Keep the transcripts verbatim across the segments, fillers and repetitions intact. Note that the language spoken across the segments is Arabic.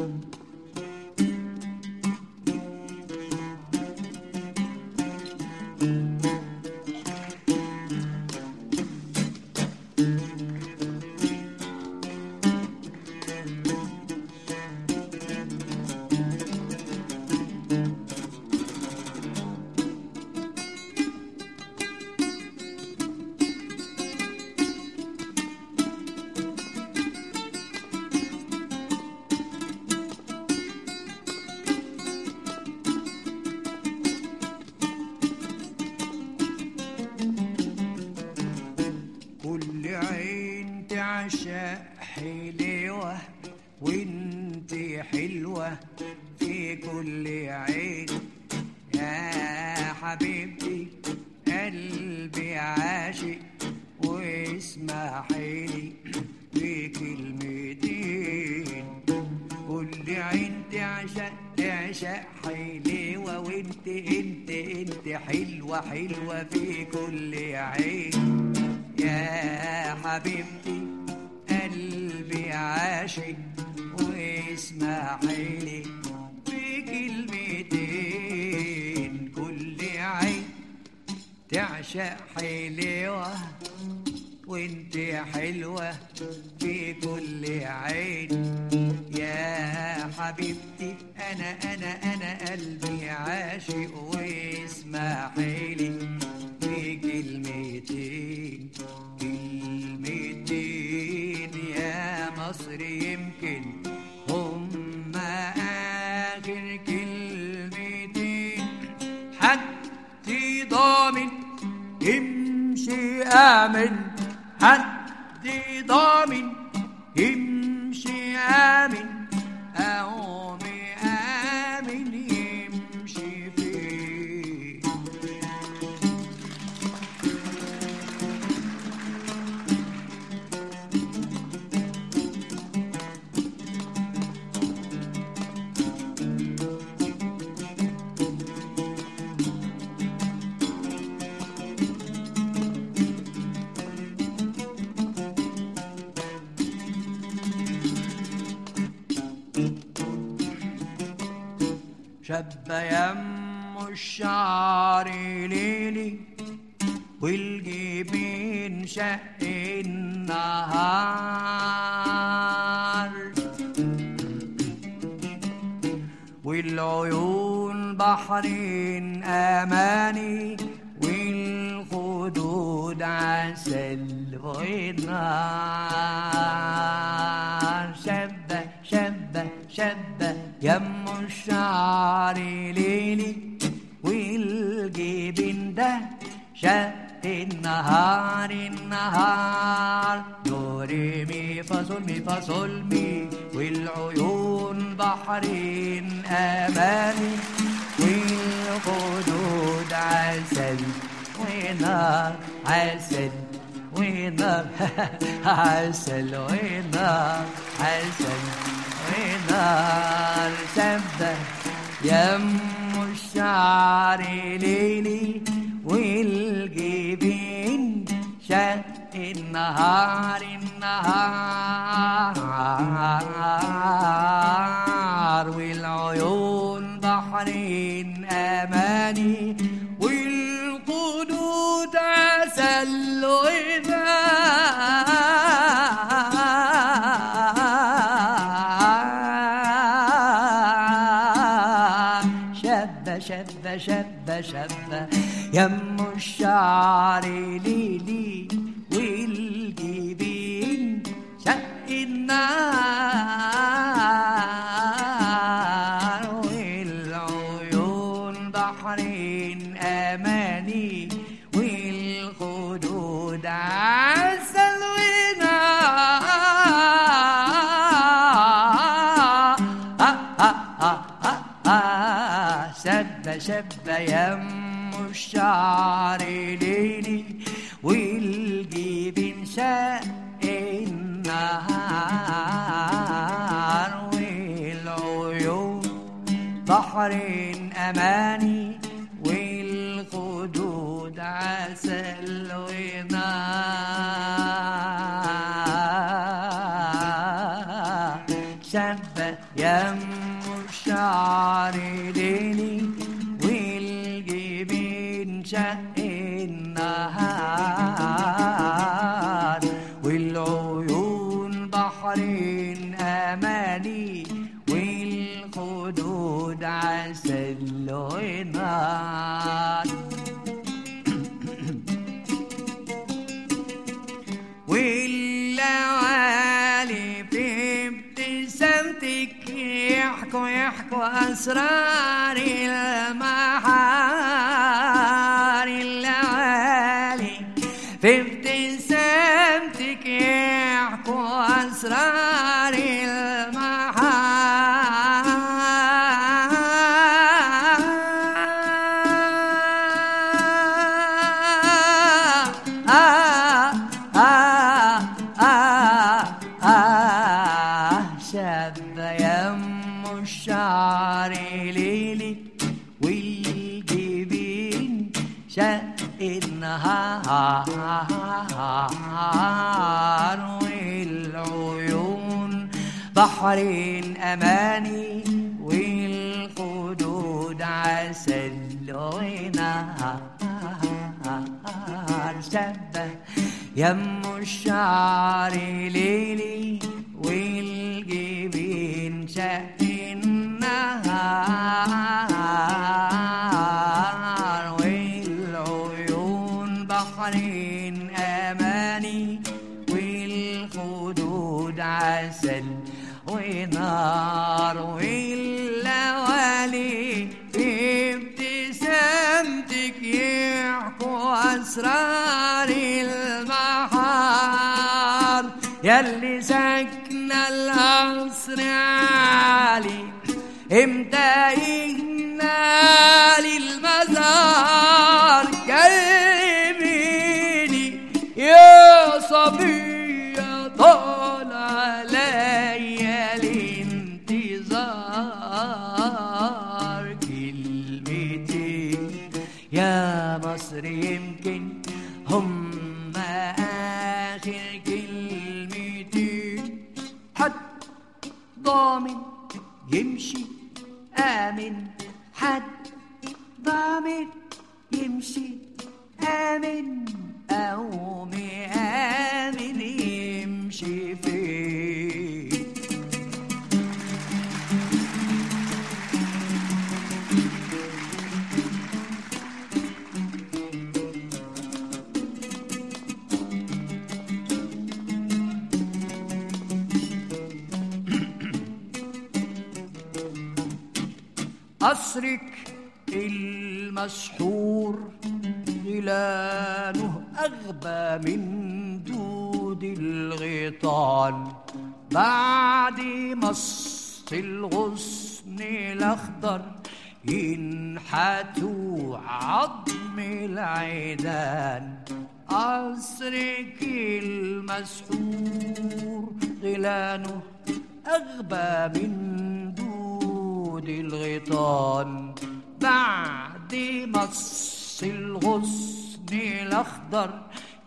تعشق حلوة وانت حلوة في كل عين يا حبيبتي، قلبي عاشق واسمحي لي بكلمتين. كل عين تعشق تعشق حلوة وانت انت انت حلوة حلوة في كل عين يا حبيبتي، قلبي عاشق واسمحي لي بكلمتين. كل عين تعشق حلوة وانت حلوة في كل عين يا حبيبتي، انا انا انا قلبي عاشق واسمحي لي بكلمتين. كلمتين يا مصر يمكن هم آخر كلمتين، حد ضامن يمشي آمن، حد ضامن يمشي آمن، أو آمن يمشي فيه. شب يم الشعر ليلي والجبين شق النهار، والعيون بحرين أماني، والخدود عسل ونار. شبة شبة شبة يم الشعر ليلي والجبين ده شق النهار النهار. دو ري مي فا صول مي فا صول مي، والعيون بحرين أماني، والخدود عسل ونار عسل ونار عسل ونار عسل ونار. شبه يم الشعر ليلي والجبين شق النهار النهار، والعيون بحرين أماني، والخدود عسل ونار. شبة شبة شبة شبة يم الشعر ليلي والجبين شق النار، والعيون بحرين أماني، والخدود عسل ونار. شبة شبة يم الشعر ليلي والجبين شق النهار، والعيون بحرين أماني، والخدود عسل ونار. شابة يم الشعر ليلي والجبين شق النهار والعيون بحرين أماني والخدود عسل ونار والليالي في ابتسامتك يحكوا يحكوا أسرار المحار الليالي في ابتسامتك يحكوا أسرار المحار آه آه آه آه شاب يم الشعر ليلي والجبين شق النهار والعيون بحرين أماني والخدود عسل ونهار شبه يم الشعر ليلي والجبين شق النهار والعيون بحرين أماني والخدود عسل ونار والليالي في ابتسامتك يحكوا أسرار المحار ياللي ساكنة القصر عالي امتى يجنالي المزار كلميني يا صبية طال عليا الانتظار كلمتين يا مصر يمكن هم آخر كلمتين حد ضامن يمشي آمن حد ضامن يمشي آمن أو مآمن يمشي فين قصرك المسحور غلانه أغبى من دود الغيطان بعد مص الغصن الأخضر ينحتوا عظم العيدان قصرك المسحور غلانه أغبى من دود الغيطان بعد مص الغصن الأخضر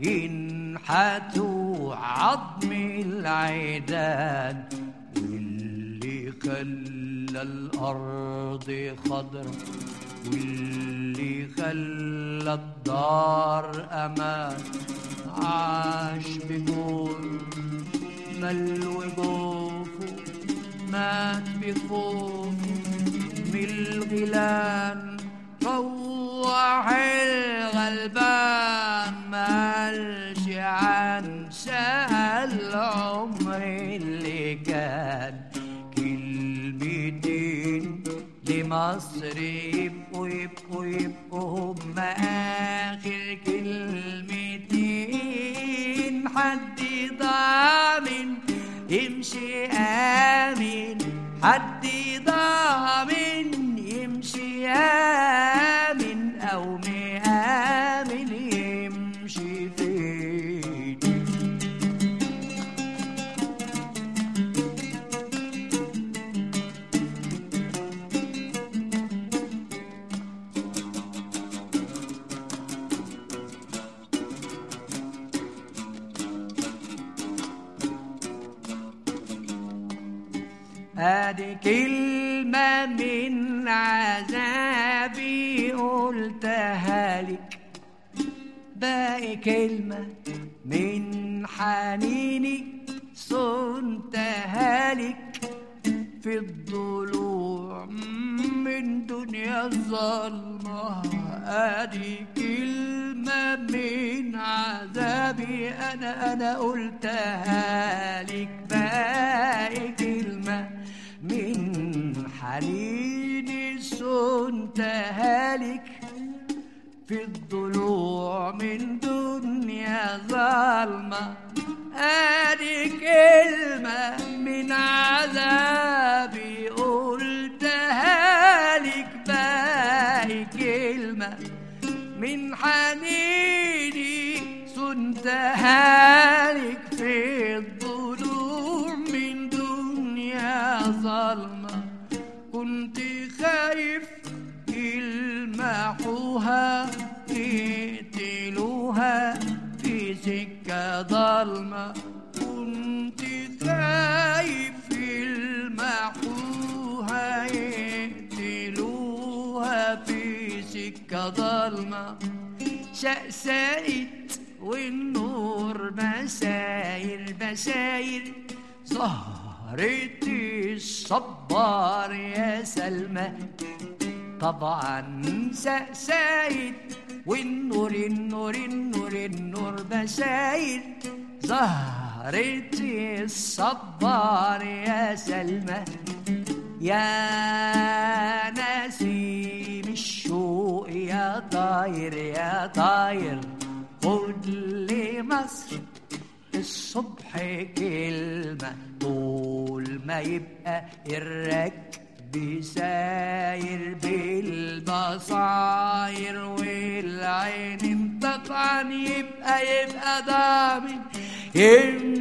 ينحتوا عظم العيدان واللي خلى الأرض خضرا واللي خلى الدار أمان عاش بجور ملو جوفه مات بخوفه من الغلان روح الغلبان مالش عن سهل العمر اللي كان كلمتين لمصر يبقوا يبقوا يبقوا هم آخر كلمتين حد ضامن يمشي آمن حد ضامن يمشي آمن أو مآمن يمشي فين ادي كلمة من عذابي قلتها لك، باقي كلمة من حنيني صنتها لك، في الضلوع من دنيا الظلمة. ادي كلمة من عذابي انا انا قلتها لك، باقي كلمة من حنيني صنتها لك، في الضلوع من دنيا ظلمة. ادي كلمة من عذابي قلتها لك، باقي كلمة من حنيني صنتها لك، في الضلوع من دنيا ظلمة. كنت خايف يلمحوها يقتلوها في سكة ضلمة، كنت خايف يلمحوها يقتلوها في سكة ضلمة. شقسقت والنور بساير بساير، ظهرت الصبار يا سلمى. طبعا سقسايت والنور النور النور النور بساير، ظهرت الصبار يا سلمى. يا نسيم الشوق يا طاير يا طاير، خد لمصر الصبح كلمة، طول ما يبقى الركب ساير بالبصاير والعين طبعا يبقى يبقى ضامن